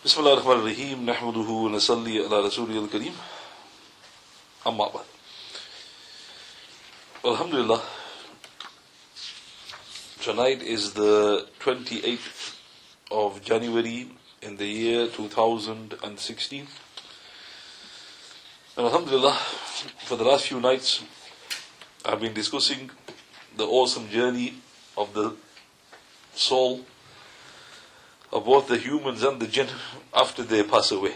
بسم الله الرحمن الرحيم نحمده ونصلي على رسوله الكريم أما بعد. Alhamdulillah, tonight is the 28th of January in the year 2016, and Alhamdulillah, for the last few nights I've been discussing the awesome journey of the soul of both the humans and the jinn after they pass away.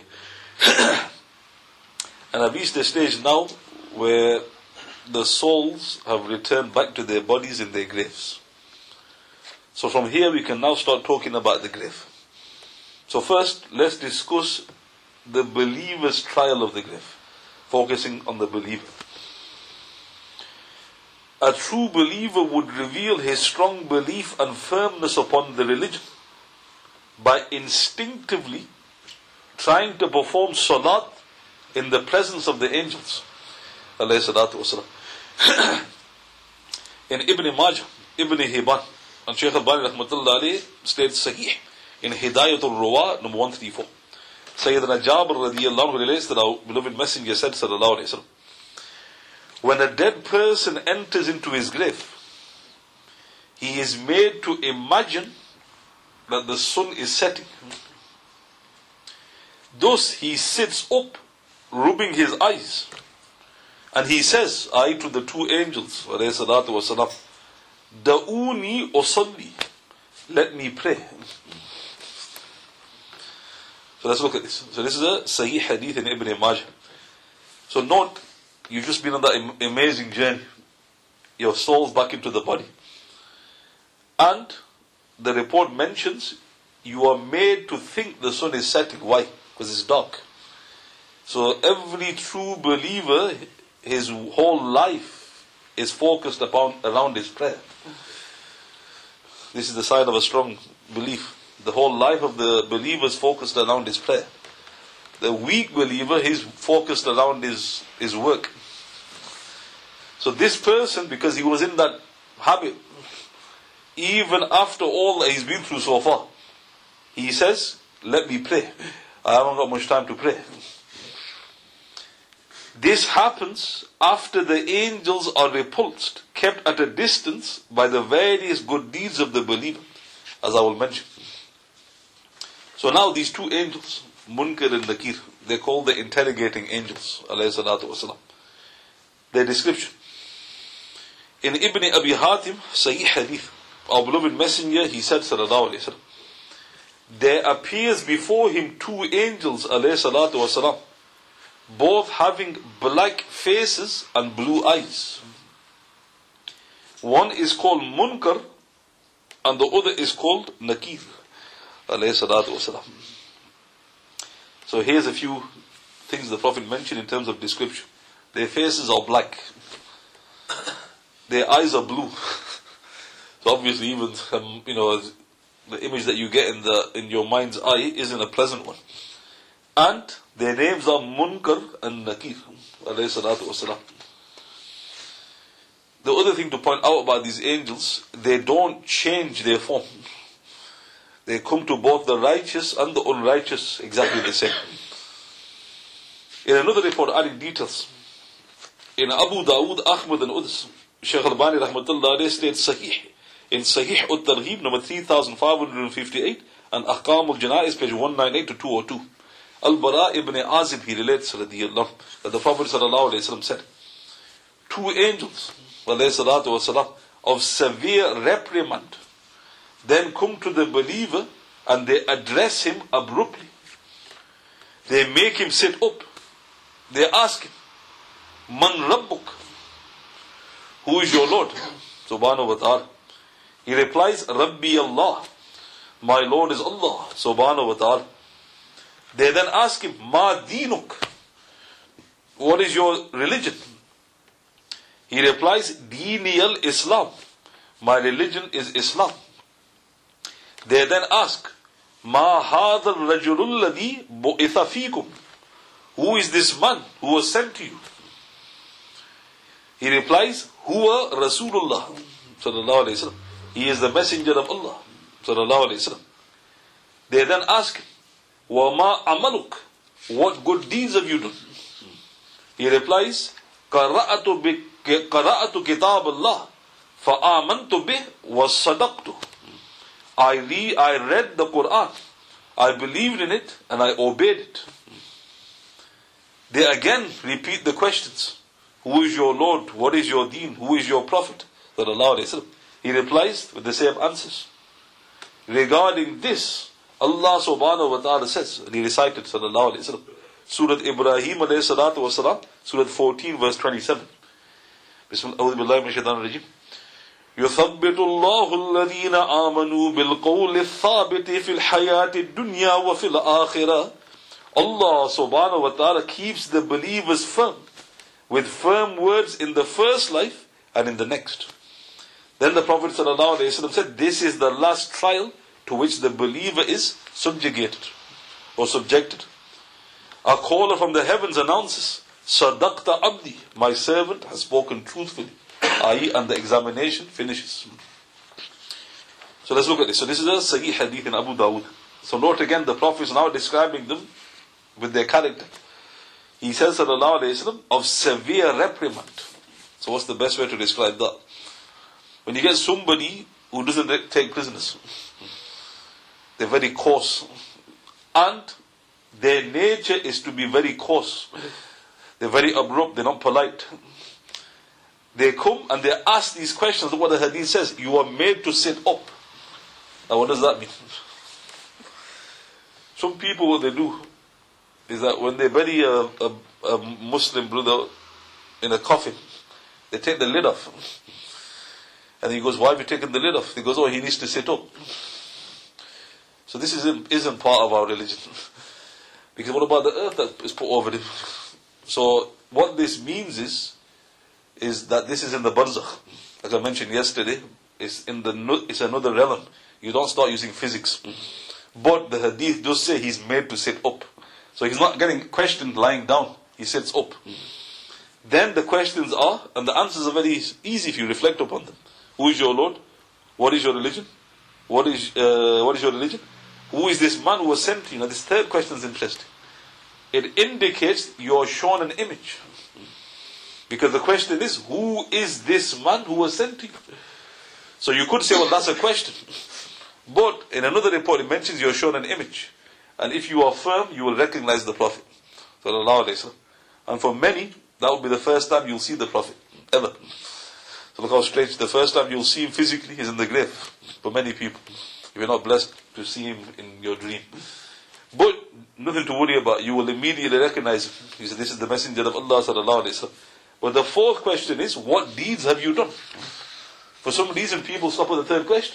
And I've reached a stage now where the souls have returned back to their bodies in their graves. So from here we can now start talking about the grave. So first, let's discuss the believer's trial of the grave, focusing on the believer. A true believer would reveal his strong belief and firmness upon the religion by instinctively trying to perform salat in the presence of the angels. Alayhi salatu wasalam. In Ibn Majah, Ibn Hibban, and Shaykh Al-Bani rahmatullah alayhi states Sahih in Hidayatul Ruwa, number 134. Sayyidina Jabir radiyallahu anhu relates that our beloved messenger said sallallahu alayhi wasallam, when a dead person enters into his grave, he is made to imagine that the sun is setting. Thus he sits up, rubbing his eyes, and he says, I to the two angels, alayhi salatu wasalam, Da'uni usalli, let me pray. So let's look at this. So this is a Sahih Hadith in Ibn Majah. So note, you've just been on that amazing journey. Your soul's back into the body. And the report mentions you are made to think the sun is setting. Why? Because it's dark. So every true believer, his whole life is focused around his prayer. This is the sign of a strong belief. The whole life of the believer is focused around his prayer. The weak believer, he's focused around his work. So this person, because he was in that habit, even after all that he's been through so far, he says, let me pray. I haven't got much time to pray. This happens after the angels are repulsed, kept at a distance by the various good deeds of the believer, as I will mention. So now these two angels, Munkar and Nakir, they're called the interrogating angels, alayhi salatu wasalam. Their description. In Ibn Abi Hatim, Sahih Hadith, our beloved messenger, he said, sallallahu alayhi wasallam, there appears before him two angels, alayhi salatu wasalam, both having black faces and blue eyes. One is called Munkar and the other is called Nakir, alayhi salatu wasalam. So here's a few things the Prophet mentioned in terms of description. Their faces are black. Their eyes are blue. So obviously even, the image that you get in your mind's eye isn't a pleasant one. And their names are Munkar and Nakir, alayhi salatu wasalam. The other thing to point out about these angels, they don't change their form. They come to both the righteous and the unrighteous exactly the same. In another report adding details, in Abu Dawood, Ahmad and others, Shaykh Al-Bani rahmatullah alayhi states Sahih in Sahih Ut-Targhib number 3558 and Ahkam al-Janaiz page 198 to 202. Al-Bara ibn Azib, he relates radiyallahu that the Prophet sallallahu alayhi wasallam said, two angels alayhi salatu wasalam of severe reprimand then come to the believer and they address him abruptly. They make him sit up. They ask him, Man Rabbuk? Who is your Lord? Subhanahu wa ta'ala. He replies, Rabbi Allah. My Lord is Allah. Subhanahu wa ta'ala. They then ask him, Ma Dinuk? What is your religion? He replies, Dini al-Islam. My religion is Islam. They then ask, Ma hadha al-rajulul ladhi bu'itha fikum? Who is this man who was sent to you? He replies, Huwa Rasulullah sallallahu alayhi wasallam. He is the messenger of Allah sallallahu alayhi wasallam. They then ask him, وَمَا عَمَلُكَ, what good deeds have you done? He replies, قَرَأَتُ كِتَابَ اللَّهِ فَآمَنْتُ بِهِ وَصَّدَقْتُ. I read the Quran, I believed in it, and I obeyed it. They again repeat the questions. Who is your Lord? What is your deen? Who is your Prophet? He replies with the same answers. Regarding this, Allah subhanahu wa ta'ala says, and he recited sallallahu alayhi wa sallam, Surah Ibrahim alayhi salatu wa salam, Surah 14 verse 27. Bismillah, a'udhu billahi min shaitan rajim. يثبت الله الذين آمنوا بالقول الثابت في الحياة الدنيا وفي الآخرة. Allah subhanahu wa ta'ala keeps the believers firm with firm words in the first life and in the next. Then the Prophet sallallahu alaihi wasallam said, this is the last trial to which the believer is subjugated or subjected. A caller from the heavens announces, Sadaqta abdi, my servant has spoken truthfully, i.e. and the examination finishes. So let's look at this. So this is a Sahih Hadith in Abu Dawud. So note again, the Prophet is now describing them with their character. He says sallallahu alayhi wasallam, of severe reprimand. So what's the best way to describe that? When you get somebody who doesn't take prisoners, they're very coarse, and their nature is to be very coarse. They're very abrupt, they're not polite. They come and they ask these questions. What the hadith says, you are made to sit up. Now what does that mean? Some people, what they do is that when they bury a Muslim brother in a coffin, they take the lid off. And he goes, why have you taken the lid off? He goes, oh, he needs to sit up. So this isn't part of our religion. Because what about the earth that is put over him? So what this means is that this is in the barzakh. Like I mentioned yesterday, it's another realm. You don't start using physics. But the hadith does say he's made to sit up. So he's not getting questioned lying down. He sits up. Then the questions are, and the answers are very easy if you reflect upon them. Who is your Lord? What is your religion? What is your religion? Who is this man who was sent to you? Now this third question is interesting. It indicates you're shown an image. Because the question is, who is this man who was sent to you? So you could say, well, that's a question. But in another report, it mentions you're shown an image. And if you are firm, you will recognize the Prophet. And for many, that will be the first time you'll see the Prophet, ever. So look how strange. The first time you'll see him physically is in the grave. For many people, if you're not blessed to see him in your dream. But nothing to worry about. You will immediately recognize him. You say, this is the messenger of Allah sallallahu alaihi wasallam. But the fourth question is, what deeds have you done? For some reason, people stop at the third question.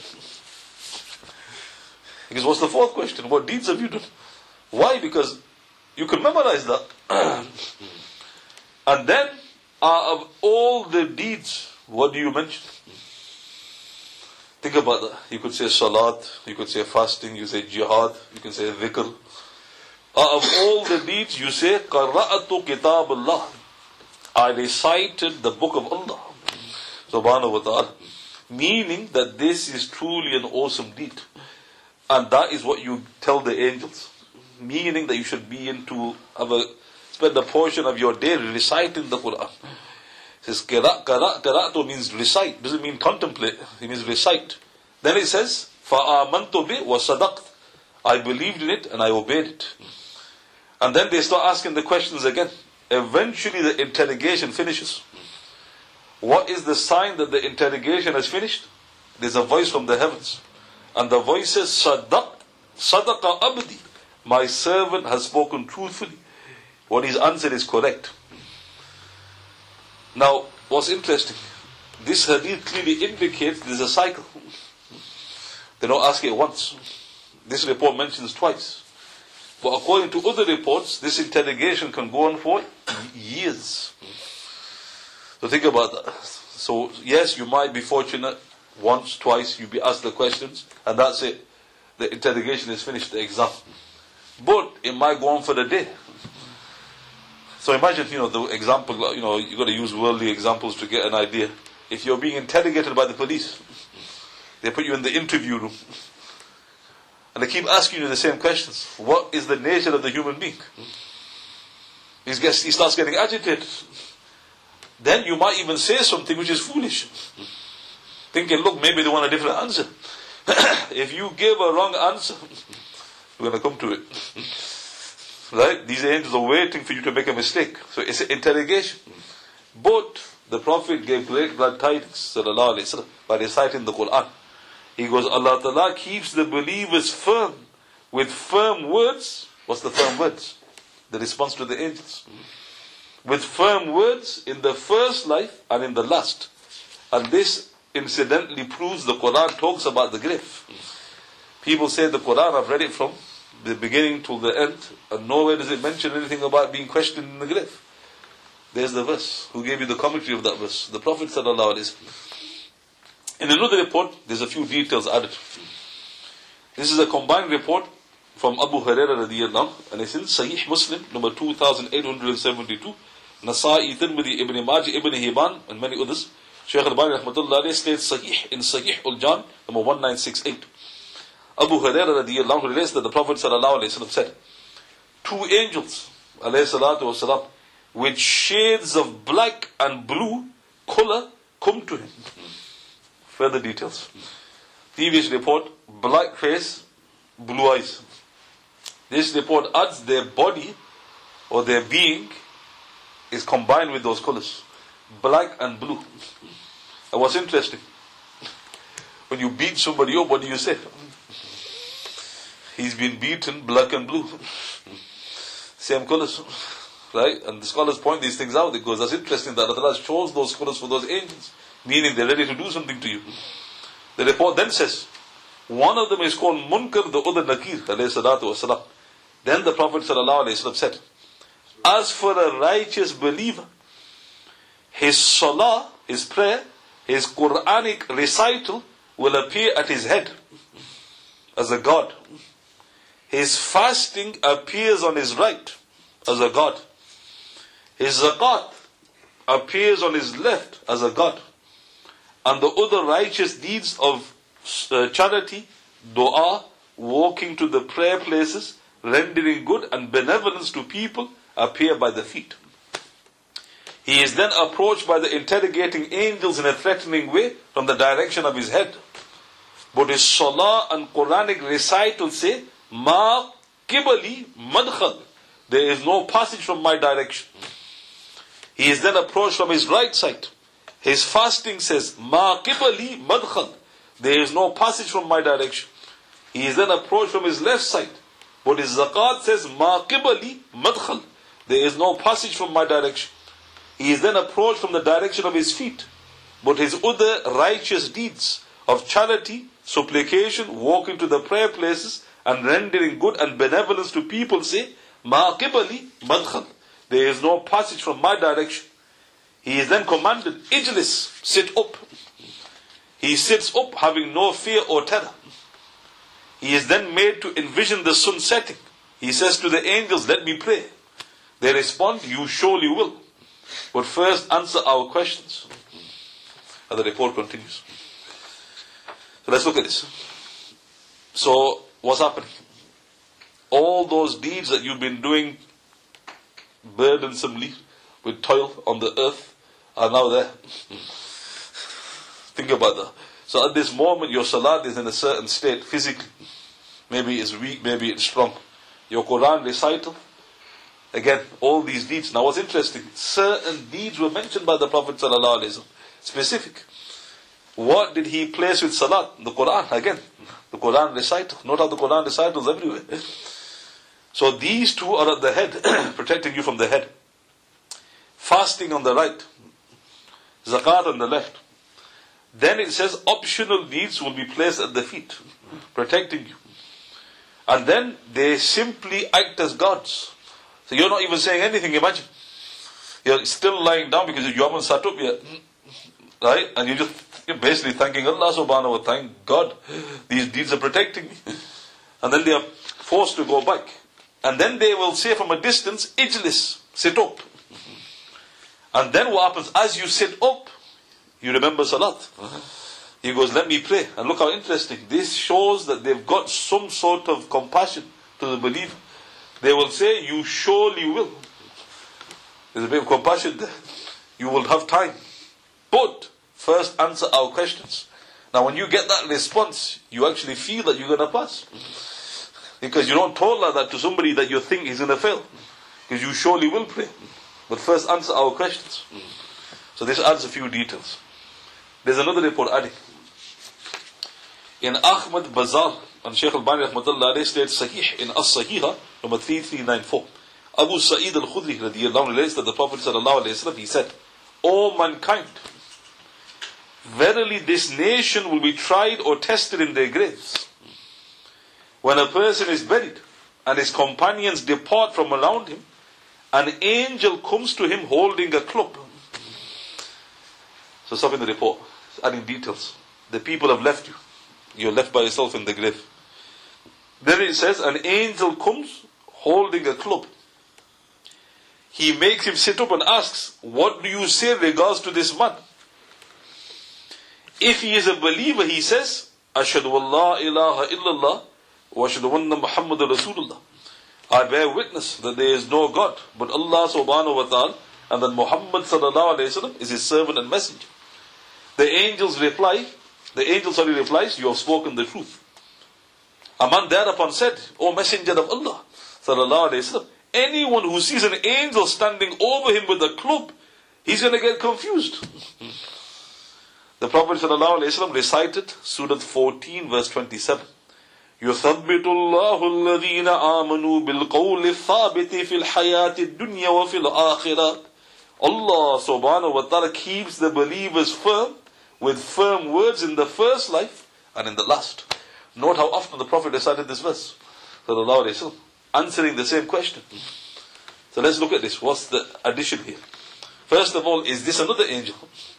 Because what's the fourth question? What deeds have you done? Why? Because you can memorize that. And then, out of all the deeds, what do you mention? Think about that. You could say salat, you could say fasting, you say jihad, you can say dhikr. Out of all the deeds, you say, Qara'atu kitab Allah. I recited the book of Allah. Subhanahu wa ta'ala. Meaning that this is truly an awesome deed. And that is what you tell the angels. Meaning that you should be spend a portion of your day reciting the Quran. It says, Qara'tu means recite. Doesn't mean contemplate. It means recite. Then it says, فَآمَنْتُ بِهِ وَصَدَقْتُ. I believed in it and I obeyed it. And then they start asking the questions again. Eventually the interrogation finishes. What is the sign that the interrogation has finished? There's a voice from the heavens. And the voice says, Sadaqa abdi. My servant has spoken truthfully. What his answer is correct. Now, what's interesting, this hadith clearly indicates there's a cycle. They don't ask it once. This report mentions twice. But according to other reports, this interrogation can go on for years. So think about that. So yes, you might be fortunate once, twice, you'll be asked the questions, and that's it. The interrogation is finished, the exam. But it might go on for the day. So imagine, the example, you got to use worldly examples to get an idea. If you're being interrogated by the police, they put you in the interview room. And they keep asking you the same questions. What is the nature of the human being? He starts getting agitated. Then you might even say something which is foolish. Thinking, look, maybe they want a different answer. If you give a wrong answer, we're going to come to it. Right? These angels are waiting for you to make a mistake. So it's an interrogation. But the Prophet gave great glad tidings, sallallahu alayhi wa sallam, by reciting the Quran. He goes, Allah Ta'ala keeps the believers firm with firm words. What's the firm words? The response to the angels. With firm words in the first life and in the last. And this incidentally proves the Quran talks about the grave. People say the Quran, I've read it from the beginning till the end, and nowhere does it mention anything about being questioned in the grave. There's the verse. Who gave you the commentary of that verse? The Prophet sallallahu alaihi wasallam. In another report, there's a few details added. This is a combined report from Abu Hurairah radiyallahu anhu, and it's in Sahih Muslim, number 2872, Nasa'i, Tirmidhi, Ibn Majah, Ibn Hibban, and many others. Shaykh al-Albani rahmatullah alayhi states Sahih in Sahih al-Jan, number 1968. Abu Hurairah radiyallahu anhu relates that the Prophet sallallahu alayhi wasallam said, 2 angels, alayhi salatu wasalam, with shades of black and blue color come to him. Further details. Previous report, black face, blue eyes. This report adds their body or their being is combined with those colors, black and blue. And what's interesting, when you beat somebody up, what do you say? He's been beaten black and blue. Same colors. Right? And the scholars point these things out because that's interesting that Allah chose those colors for those angels, meaning they're ready to do something to you. The report then says, one of them is called Munkar, the other Nakir, alayhi salatu wasalam. Then the Prophet sallallahu alayhi wasallam said, as for a righteous believer, his salah, his prayer, his Quranic recital will appear at his head as a god. His fasting appears on his right as a god. His zakat appears on his left as a god. And the other righteous deeds of charity, dua, walking to the prayer places, rendering good and benevolence to people appear by the feet. He is then approached by the interrogating angels in a threatening way from the direction of his head. But his salah and Quranic recital say, Ma qibali madkhal. There is no passage from my direction. He is then approached from his right side. His fasting says, Ma qibali madkhal. There is no passage from my direction. He is then approached from his left side. But his zakat says, Ma qibali madkhal. There is no passage from my direction. He is then approached from the direction of his feet. But his other righteous deeds of charity, supplication, walking to the prayer places, and rendering good and benevolence to people say, Ma qibali madkhal. There is no passage from my direction. He is then commanded, Ijlis, sit up. He sits up having no fear or terror. He is then made to envision the sun setting. He says to the angels, let me pray. They respond, you surely will. But first answer our questions. And the report continues. So let's look at this. So, what's happening? All those deeds that you've been doing burdensomely with toil on the earth are now there. Think about that. So at this moment your salat is in a certain state physically. Maybe it's weak, maybe it's strong. Your Quran recital, again, all these deeds. Now what's interesting, certain deeds were mentioned by the Prophet ﷺ, specific. What did he place with salat? The Quran, again. The Quran recital. Note how the Quran recital is everywhere. So these two are at the head, protecting you from the head. Fasting on the right, zakat on the left. Then it says optional deeds will be placed at the feet, protecting you. And then they simply act as gods. So you're not even saying anything, imagine. You're still lying down because you haven't sat up yet. Right? And you're basically thanking Allah subhanahu wa ta'ala, thank God, these deeds are protecting me. And then they are forced to go back. And then they will say from a distance, Ijlis, sit up. And then what happens? As you sit up, you remember salat. He goes, let me pray. And look how interesting. This shows that they've got some sort of compassion to the believer. They will say, you surely will. There's a bit of compassion there. You will have time. But first answer our questions. Now when you get that response, you actually feel that you're going to pass. Because you don't talk like that to somebody that you think is going to fail. Because you surely will pray. But first answer our questions. So this adds a few details. There's another report adding. In Ahmad Bazar, and Shaykh al-Bani rahmatullah alayhi states Sahih in As-Sahiha, number 3394. Abu Sa'id al-Khudri radiyallahu anhu relates that the Prophet sallallahu alayhi wa sallam, he said, O mankind, verily this nation will be tried or tested in their graves. When a person is buried and his companions depart from around him, an angel comes to him holding a club. So stop in the report, adding details. The people have left you. You're left by yourself in the grave. Then it says, an angel comes holding a club. He makes him sit up and asks, what do you say regards to this man? If he is a believer, he says, Ashhadu an la ilaha illallah wa ashhadu anna Muhammadan Rasulullah. I bear witness that there is no God but Allah subhanahu wa ta'ala, and that Muhammad sallallahu alayhi wa sallam is his servant and messenger. The angel replies, you have spoken the truth. A man thereupon said, O Messenger of Allah sallallahu alayhi wa sallam, anyone who sees an angel standing over him with a club, he's going to get confused. The Prophet sallallahu alayhi wa sallam recited Surah 14 verse 27. يُثَبِّتُ اللَّهُ الَّذِينَ آمَنُوا بِالْقَوْلِ الثَّابِتِ فِي الْحَيَاةِ الدُّنْيَا وَفِي الْآخِرَةِ. Allah subhanahu wa ta'ala keeps the believers firm with firm words in the first life and in the last. Note how often the Prophet recited this verse, sallallahu alayhi wa sallam, answering the same question. So let's look at this. What's the addition here? First of all, is this another angel?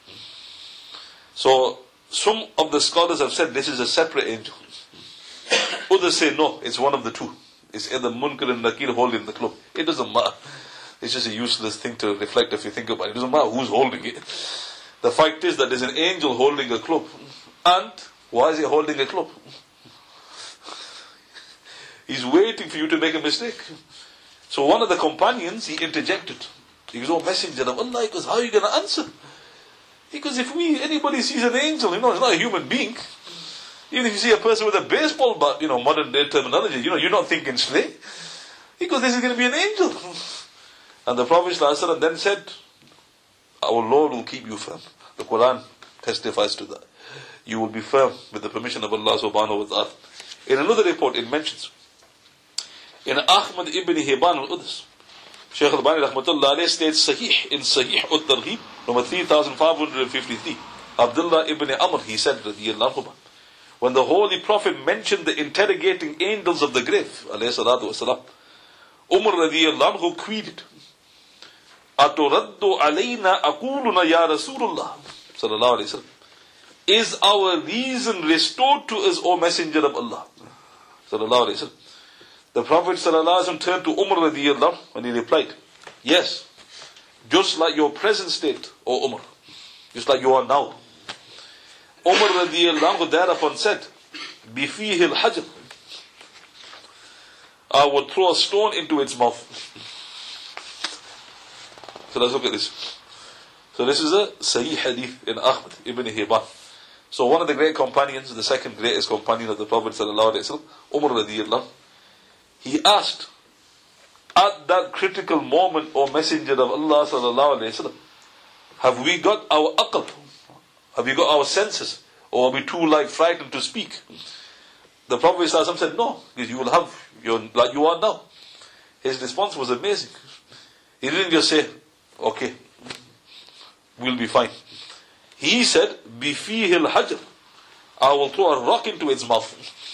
So some of the scholars have said this is a separate angel. Others say no, it's one of the two. It's either Munkar and Nakir holding the club. It doesn't matter. It's just a useless thing to reflect if you think about it. It doesn't matter who's holding it. The fact is that there's an angel holding a club. And why is he holding a club? He's waiting for you to make a mistake. So one of the companions, he interjected. He goes, oh Messenger of Allah, he goes, how are you going to answer? Because if anybody sees an angel, it's not a human being. Even if you see a person with a baseball bat, modern day terminology, you're not thinking slay. He goes, this is going to be an angel. And the Prophet ﷺ then said, our Lord will keep you firm. The Quran testifies to that. You will be firm with the permission of Allah subhanahu wa ta'ala. In another report it mentions, in Ahmad ibn Hibban al-Udus, Shaykh al-Bani rahmatullah alayhi states Sahih in Sahih al-Targhib, number 3553. Abdullah ibn Amr, he said, radiyallahu, when the Holy Prophet mentioned the interrogating angels of the grave, alayhi salatu wasalam, Umar radiyallahu anhu queried, Aturaddu alayna aquluna ya Rasulullah sallallahu alayhi wasallam. Is our reason restored to us, O Messenger of Allah sallallahu alayhi wasallam? The Prophet sallallahu alayhi wasallam turned to Umar radiyallahu anhu and he replied, yes, just like your present state, O Umar, just like you are now. Umar radiyallahu anhu thereupon said, Bifihi al-hajar, I would throw a stone into its mouth. So let's look at this. So this is a Sahih hadith in Ahmad ibn Hibban. So one of the great companions, the second greatest companion of the Prophet sallallahu alaihi wasallam, Umar radiyallahu, he asked, at that critical moment, O Messenger of Allah sallallahu alaihi wasallam, have we got our aql? Have we got our senses? Or are we too frightened to speak? The Prophet sallallahu alaihi wasallam said, no, because you will have, like you are now. His response was amazing. He didn't just say, okay, we'll be fine. He said, Bifihi al-hajar, I will throw a rock into its mouth.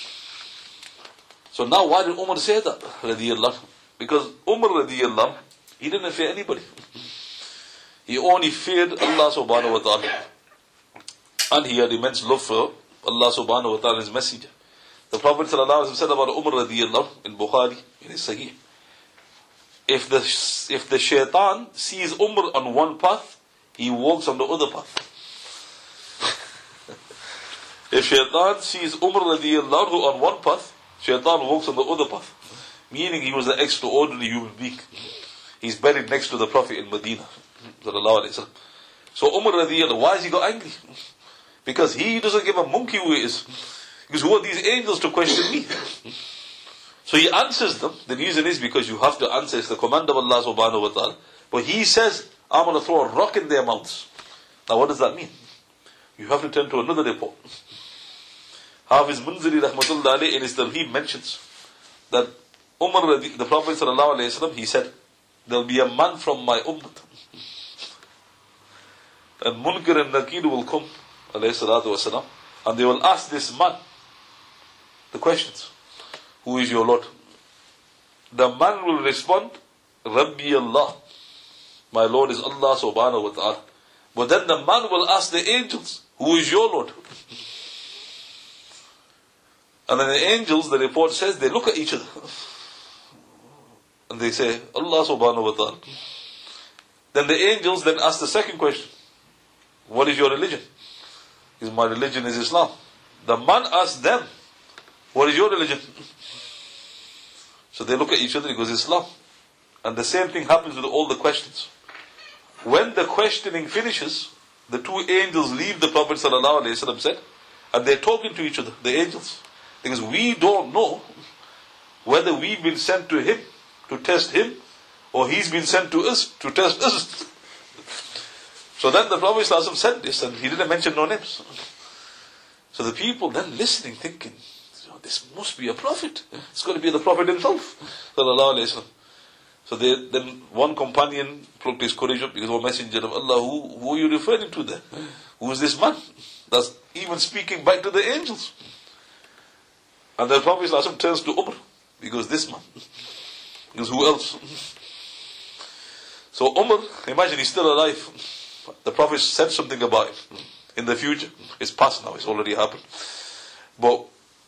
So now why did Umar say that? Radiyallahu. Because Umar radiyallahu, he didn't fear anybody. He only feared Allah subhanahu wa ta'ala. And he had immense love for Allah subhanahu wa ta'ala and his messenger. The Prophet sallallahu alaihi wasallam said about Umar radiyallahu in Bukhari, in his Sahih, if the shaitan sees Umar on one path, he walks on the other path. If Shaitan sees Umar radiallahu anhu on one path, Shaitan walks on the other path. Meaning he was an extraordinary human being. He's buried next to the Prophet in Medina. So Umar radiallahu, why has he got angry? Because he doesn't give a monkey who he is. Because who are these angels to question me? So he answers them. The reason is because you have to answer. It's the command of Allah subhanahu wa ta'ala. But he says, I'm going to throw a rock in their mouths. Now what does that mean? You have to turn to another report. Hafiz Munziri rahmatullah alayhi in his Tarheeb mentions that Umar, the Prophet sallallahu alayhi wa sallam, he said, there'll be a man from my ummah. And Munkar and Nakir will come, alayhi salatu wa sallam, and they will ask this man the questions. Who is your Lord? The man will respond, Rabbi Allah. My Lord is Allah subhanahu wa ta'ala. But then the man will ask the angels, who is your Lord? And then the angels, the report says, they look at each other. And they say, Allah subhanahu wa ta'ala. Then the angels then ask the second question. What is your religion? He says, my religion is Islam. The man asks them, what is your religion? So they look at each other, he goes, Islam. And the same thing happens with all the questions. When the questioning finishes, the two angels leave, the Prophet ﷺ said, and they're talking to each other, the angels. Because we don't know whether we've been sent to him to test him, or he's been sent to us to test us. So then the Prophet ﷺ said this, and he didn't mention no names. So the people then listening, thinking, this must be a prophet. It's got to be the Prophet himself. So then one companion plucked his courage up, because, O Messenger of Allah, who are you referring to there? Who is this man that's even speaking back to the angels? And the Prophet ﷺ turns to Umar. He goes, this man. He goes, who else? So Umar, imagine he's still alive. The Prophet said something about him in the future. It's past now, it's already happened. But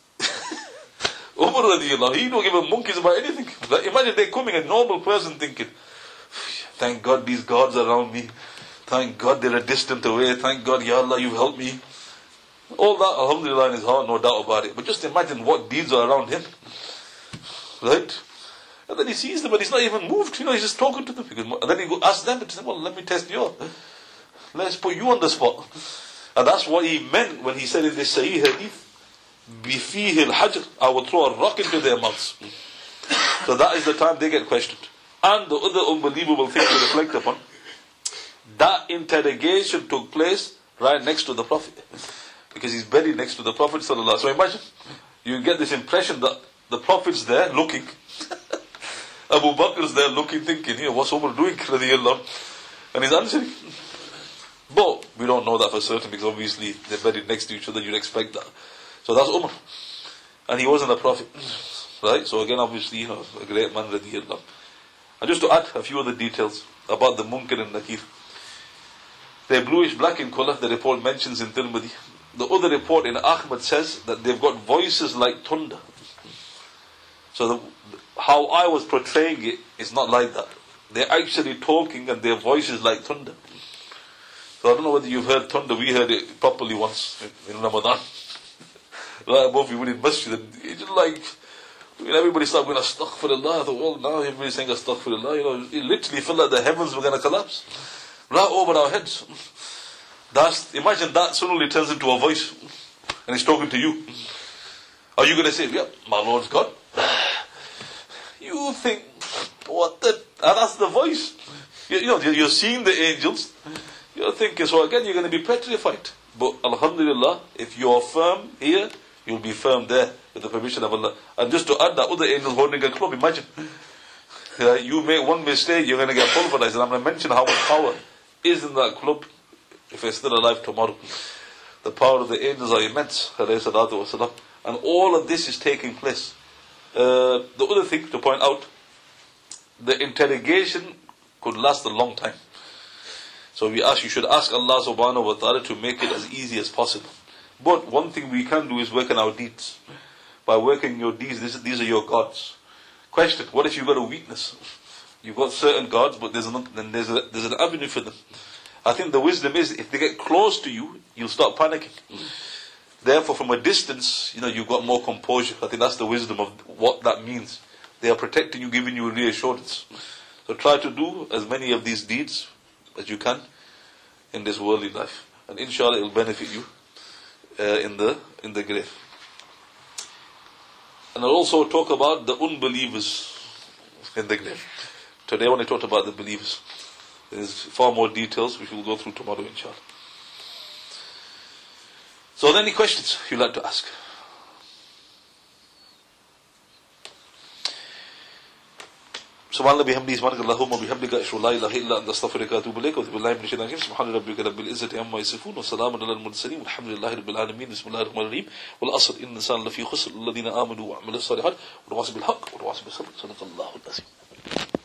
Umar radiallahu, he don't give a monkeys about anything. Imagine they're coming, a normal person thinking, thank God these gods are around me. Thank God they're a distant away. Thank God, Ya Allah, you've helped me. All that, alhamdulillah, in his heart, no doubt about it. But just imagine what deeds are around him. Right? And then he sees them and he's not even moved. He's just talking to them. And then he asks them, and say, well, let me test you. Let's put you on the spot. And that's what he meant when he said in this Sahih Hadith, بِفِيهِ الْحَجْرِ, I will throw a rock into their mouths. So that is the time they get questioned. And the other unbelievable thing to reflect upon, that interrogation took place right next to the Prophet. Because he's buried next to the Prophet ﷺ. So imagine, you get this impression that the Prophet's there looking, Abu Bakr's there looking, thinking, what's Umar doing? And he's answering. But we don't know that for certain, because obviously they're buried next to each other, you'd expect that. So that's Umar. And he wasn't a prophet. Right? So again, obviously, a great man, radiallahu. And just to add a few other details about the Munkar and Nakir. They're bluish black in colour, the report mentions in Tirmidhi. The other report in Ahmad says that they've got voices like thunder. So how I was portraying it is not like that. They're actually talking and their voice is like thunder. So I don't know whether you've heard thunder. We heard it properly once in Ramadan. Right above you, when in Masjid, it's just like, everybody started going, Astaghfirullah. I thought, well, now everybody's saying Astaghfirullah. It literally felt like the heavens were going to collapse. Right over our heads. Imagine that suddenly turns into a voice. And it's talking to you. Are you going to say, yeah, my Lord's God? You think, what the... And that's the voice. You're seeing the angels. You're thinking, so again, you're going to be petrified. But alhamdulillah, if you're firm here, you'll be firm there with the permission of Allah. And just to add that, other angels holding a club, imagine. You make one mistake, you're going to get pulverized. And I'm going to mention how much power is in that club if you're still alive tomorrow. The power of the angels are immense. And all of this is taking place. The other thing to point out, the interrogation could last a long time. So you should ask Allah subhanahu wa ta'ala to make it as easy as possible. But one thing we can do is work on our deeds. By working your deeds, these are your gods. Question, what if you've got a weakness? You've got certain gods, but there's an avenue for them. I think the wisdom is, if they get close to you, you'll start panicking. Therefore, from a distance, you've got more composure. I think that's the wisdom of what that means. They are protecting you, giving you reassurance. So try to do as many of these deeds as you can in this worldly life, and inshallah it will benefit you in the grave. And I'll also talk about the unbelievers in the grave. Today I want to talk about the believers. There's far more details which we'll go through tomorrow, inshallah. So, are there any questions you'd like to ask? سبحان الله بحمده سبحانك اللهم وبحمدك أشهد أن لا إله إلا أنت أستغفرك وأتوب إليك وأتوب بالله من الشيطان الرجيم سبحان ربك رب العزة عما يصفون وسلام على المرسلين والحمد لله رب العالمين بسم الله الرحمن الرحيم والعصر إن الإنسان لفي خسر الذين آمنوا وعملوا الصالحات وتواصوا بالحق وتواصوا بالصبر صدق الله العظيم.